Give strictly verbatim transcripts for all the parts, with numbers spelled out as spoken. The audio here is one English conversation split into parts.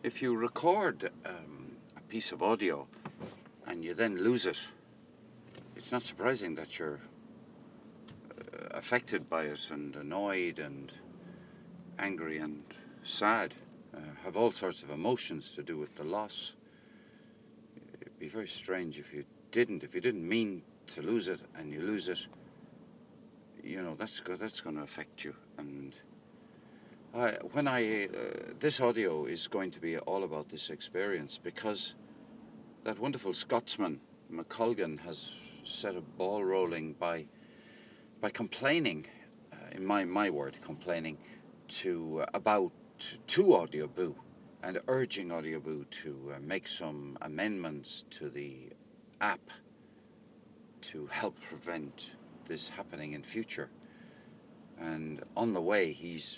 if you record um, a piece of audio and you then lose it, it's not surprising that you're uh, affected by it and annoyed and angry and sad, uh, have all sorts of emotions to do with the loss. It'd be very strange if you didn't, if you didn't mean to lose it and you lose it, you know, that's go- that's going to affect you. And I, when I, uh, this audio is going to be all about this experience, because that wonderful Scotsman, McColgan, has set a ball rolling by by complaining, uh, in my, my word, complaining to uh, about to Audioboo and urging Audioboo to uh, make some amendments to the app to help prevent this happening in future. And on the way, he's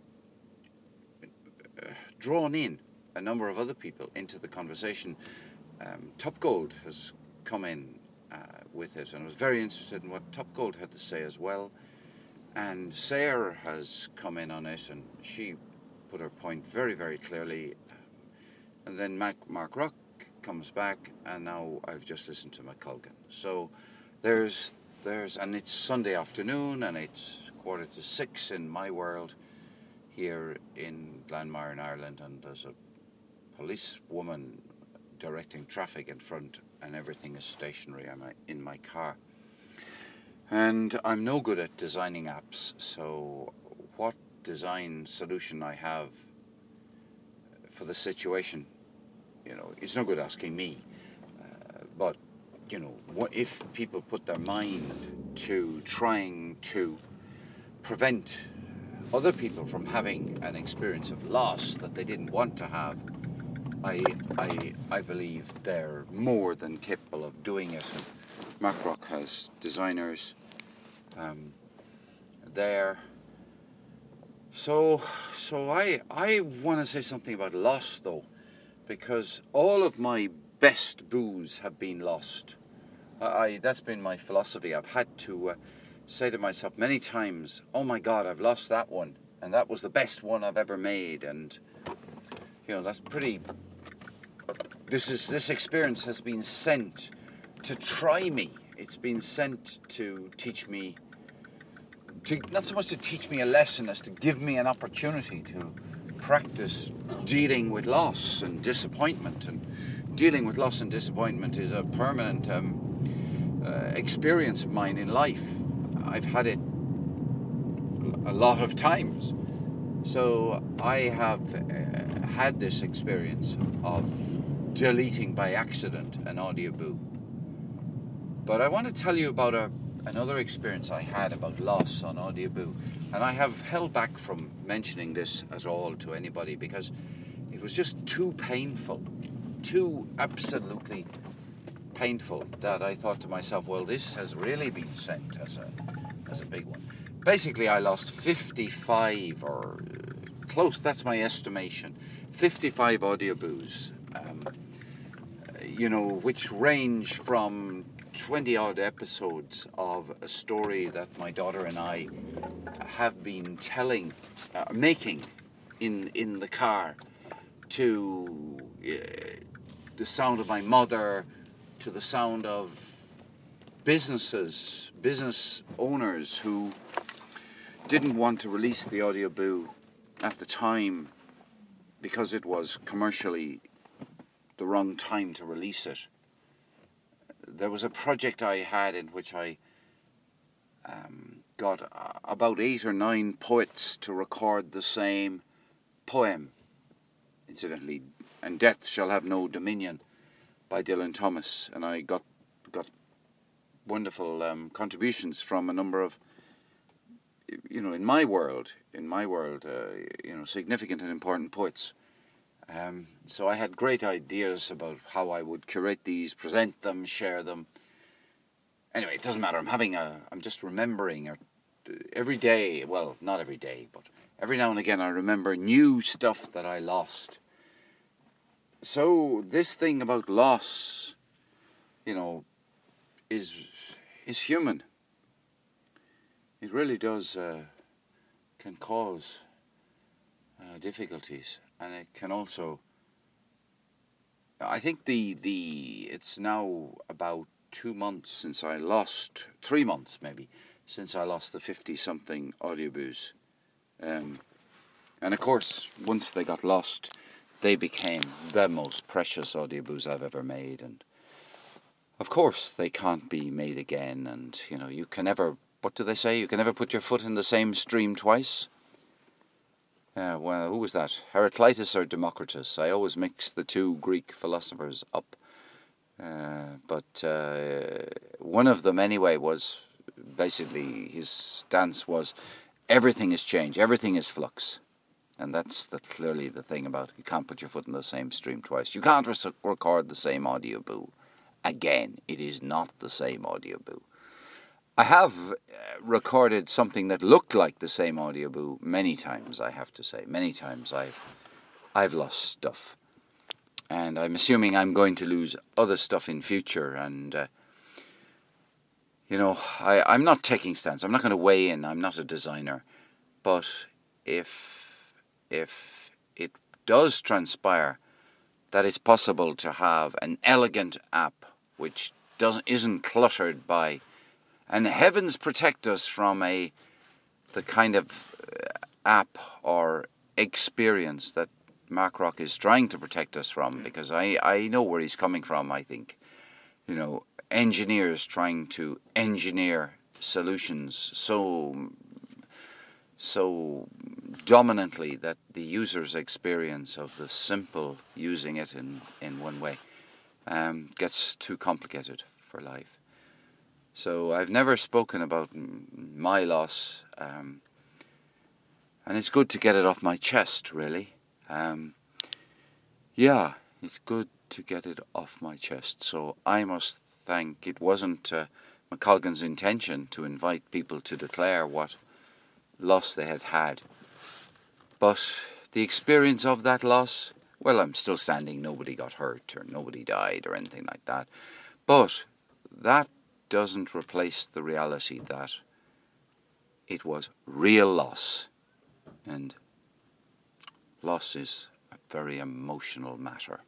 uh, drawn in a number of other people into the conversation. Um, Top Gold has come in uh, with it, and I was very interested in what Top Gold had to say as well. And Sarah has come in on it, and she put her point very, very clearly. And then Mac, Mark Rock comes back, and now I've just listened to McColgan. So there's, there's, and it's Sunday afternoon, and it's quarter to six in my world here in Glanmire in Ireland, and there's a policewoman directing traffic in front, and everything is stationary in my car. And I'm no good at designing apps, so what design solution I have for the situation, you know, it's no good asking me. Uh, but, you know, what if people put their mind to trying to prevent other people from having an experience of loss that they didn't want to have, I, I, I believe they're more than capable of doing it. And Mark Rock has designers um, there. So, so I, I want to say something about loss, though, because all of my best boos have been lost. I, I that's been my philosophy. I've had to uh, say to myself many times, "Oh my God, I've lost that one, and that was the best one I've ever made." And you know, that's pretty. This is this experience has been sent to try me. It's been sent to teach me, to not so much to teach me a lesson as to give me an opportunity to practice dealing with loss and disappointment. And dealing with loss and disappointment is a permanent um, uh, experience of mine in life. I've had it a lot of times. So I have uh, had this experience of deleting by accident an Audioboo. But I want to tell you about a, another experience I had about loss on Audioboo. And I have held back from mentioning this at all to anybody because it was just too painful, too absolutely painful, that I thought to myself, well, this has really been sent as a, as a big one. Basically, I lost fifty-five, or close, that's my estimation, fifty-five Audioboos. Um, you know, which range from twenty-odd episodes of a story that my daughter and I have been telling, uh, making in in the car, to uh, the sound of my mother, to the sound of businesses, business owners who didn't want to release the Audioboo at the time because it was commercially the wrong time to release it. There was a project I had in which I um, got uh, about eight or nine poets to record the same poem, incidentally, "And Death Shall Have No Dominion" by Dylan Thomas, and I got got wonderful um, contributions from a number of, you know, in my world, in my world, uh, you know, significant and important poets. Um, so I had great ideas about how I would curate these, present them, share them. Anyway, it doesn't matter. I'm having a, I'm just remembering every day, well, not every day, but every now and again I remember new stuff that I lost. So this thing about loss, you know, is is human. It really does, uh, can cause uh, difficulties, and it can also I think the the it's now about two months since I lost, three months maybe, since I lost the fifty-something Audioboo's. Um, and of course, once they got lost, they became the most precious Audioboo's I've ever made. And of course, they can't be made again. And, you know, you can never, what do they say? You can never put your foot in the same stream twice. Uh, well, who was that? Heraclitus or Democritus? I always mix the two Greek philosophers up. Uh, but uh, one of them, anyway, was basically his stance was everything is change, everything is flux. And that's the, clearly the thing about you can't put your foot in the same stream twice. You can't res- record the same Audioboo again. It is not the same Audioboo. I have uh, recorded something that looked like the same Audioboo many times, I have to say. Many times I've, I've lost stuff. And I'm assuming I'm going to lose other stuff in future. And, uh, you know, I, I'm not taking stance. I'm not going to weigh in. I'm not a designer. But if, if it does transpire that it's possible to have an elegant app which doesn't isn't cluttered by, and heavens protect us from a the kind of app or experience that Mark Rock is trying to protect us from, because I, I know where he's coming from, I think. You know, engineers trying to engineer solutions so so dominantly that the user's experience of the simple using it in, in one way um, gets too complicated for life. So I've never spoken about my loss, um, and it's good to get it off my chest, really. Um, yeah, it's good to get it off my chest. So I must thank, it wasn't uh, McColgan's intention to invite people to declare what loss they had had. But the experience of that loss, well, I'm still standing, nobody got hurt or nobody died or anything like that. But that doesn't replace the reality that it was real loss. And loss is a very emotional matter.